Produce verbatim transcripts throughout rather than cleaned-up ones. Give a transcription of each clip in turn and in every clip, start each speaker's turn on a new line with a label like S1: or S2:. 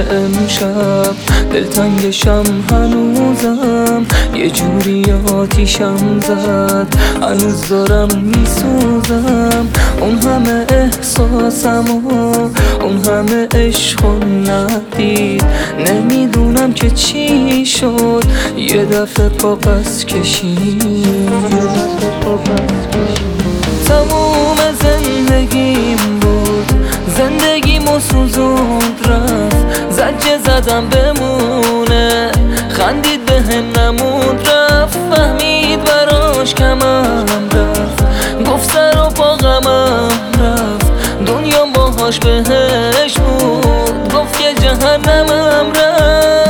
S1: امشب دلتنگشم هنوزم، یه جوری آتیشم زد هنوز دارم میسوزم. اون همه احساسم و اون همه عشق و ندید، نمیدونم که چی شد یه دفعه پا پس کشید. تموم زندگیم بود، زندگیمو سوزوند رفت، زجه زدم بمونه، خندید به هم نموند رفت، فهمید براش کمم رفت، گفت سر و پا غمم رفت، دنیا باهاش بهش بود، گفت که جهنمم رفت.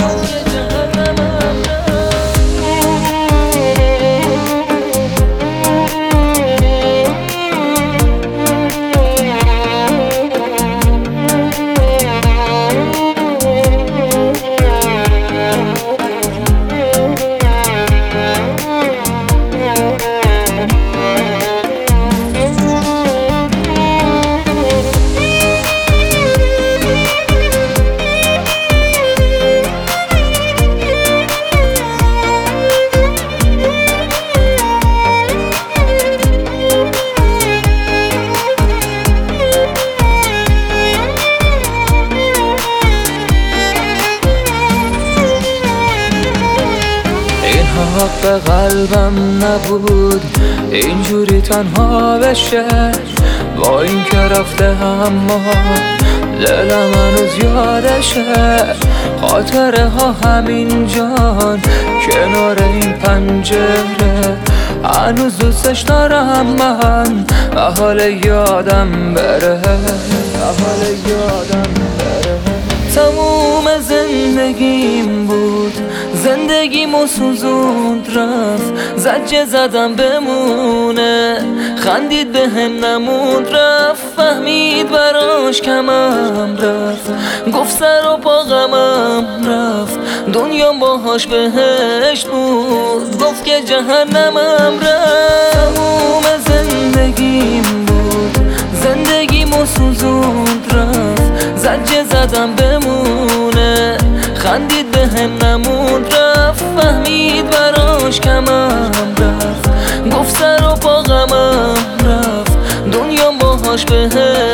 S1: حق قلبم نبود اینجوری تنها بشه، با این که رفته اما دلم هنوز یادشه، خاطره ها همین جان کنار این پنجره، هنوز دوستش دارم من، حال یادم بره، حال یادم بره. تموم زندگیم بود، زندگیمو سوزوند رفت، زجه زدم بمونه، خندید به هم نموند رفت، فهمید براش کمم رفت، گفت سر و پا غمم رفت، دنیا باهاش بهش بود، گفت که جهنمم رفت. تموم زندگیم بود، زندگیمو سوزوند رفت، زجه زدم بمونه، خندید به هم نموند رفت، فهمید براش کمم رفت، گفت سر و پا غمم رفت، دنیا باهاش بهش